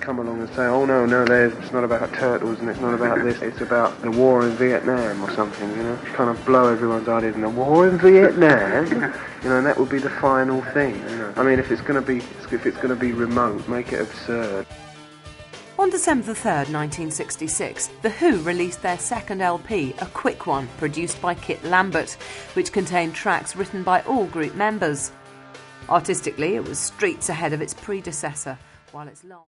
come along and say, oh no, it's not about turtles and it's not about this, it's about the war in Vietnam or something, you know, kind of blow everyone's ideas in the war in Vietnam, you know, and that would be the final thing, you know. I mean, if it's going to be remote, make it absurd. On December the 3rd, 1966, The Who released their second LP, A Quick One, produced by Kit Lambert, which contained tracks written by all group members. Artistically, it was streets ahead of its predecessor, while its long